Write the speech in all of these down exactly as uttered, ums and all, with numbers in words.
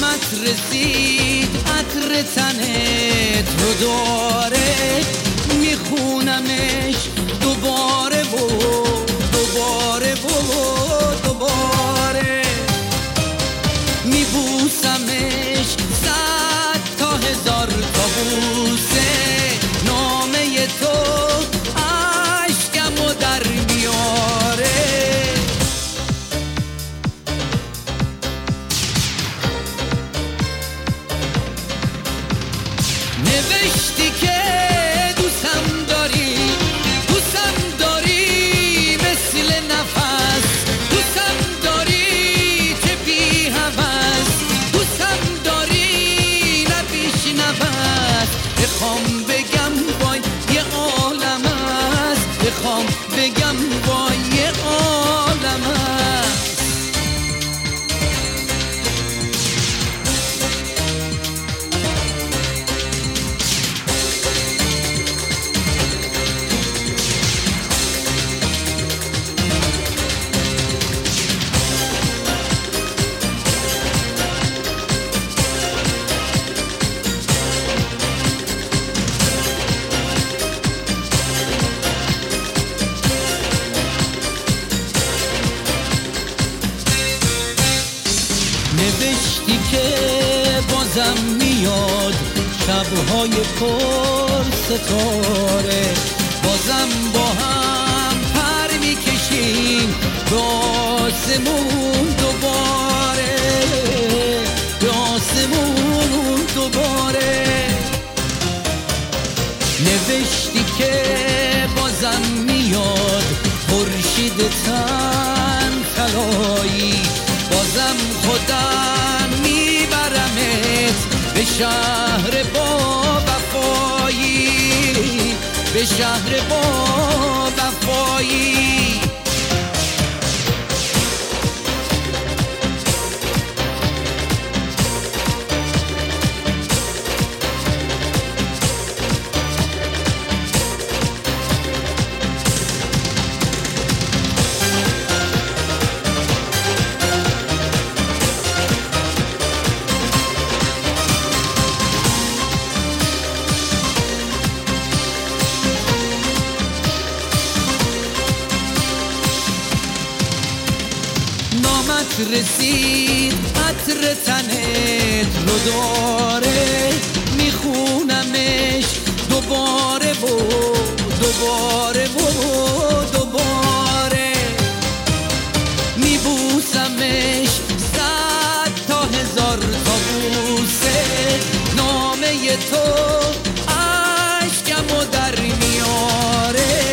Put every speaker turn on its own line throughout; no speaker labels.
نامت رسید عطر تنت رو داره، میخونمش دوباره و دوباره و دوباره، میبوسمش صد تا هزار تا بوسه، نامه تو عشقمو در میاره. نوشتی که دوستم داری، دوستم داری مثل نفس، دوستم داری که بی هوس، دوستم داری نبیش نفس. بخوام بگم وای یه عالم است، بخوام بگم وای یه عالم است. نوشتی که بازم میاد شبهای پر ستاره، بازم با هم پر میکشیم به آسمون دوباره، به آسمون دوباره. نوشتی که بازم میاد خورشید تن طلایی، بازم خودم میبرمت به شهر با وفایی، به شهر با وفایی. نامت رسید عطر تنت رو داره، میخونمش دوباره و دوباره و دوباره، میبوسمش صد تا هزار تا بوسه، نامه تو عشقمو در میاره.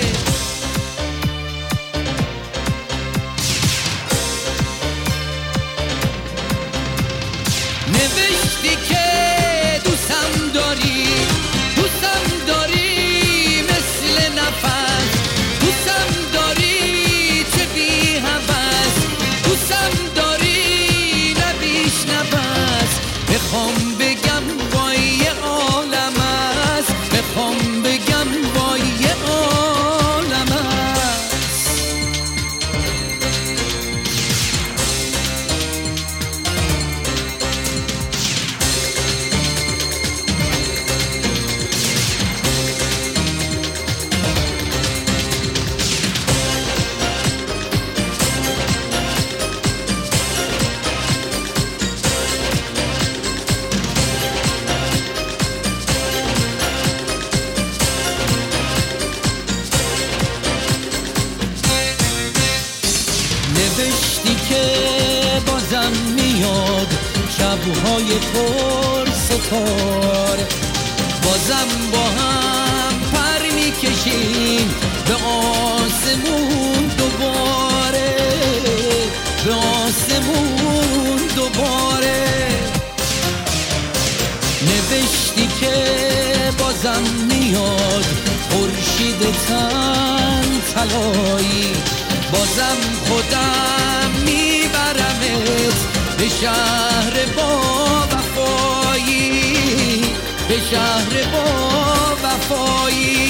نوشتی که دوستم داری، دوستم داری مثل نفس، دوستم داری چه بی هوس، دوستم داری نبیش نفس. بخوام بگم وای یه عالم است، بخوام بگم وای یه عالم است. نوشتی که بازم میاد شبهای پر ستاره، بازم با هم پر میکشیم به آسمون دوباره، به آسمون دوباره. نوشتی که بازم میاد خورشید تن طلایی، بازم خودم میبرمت به شهر با وفایی، به شهر با وفایی.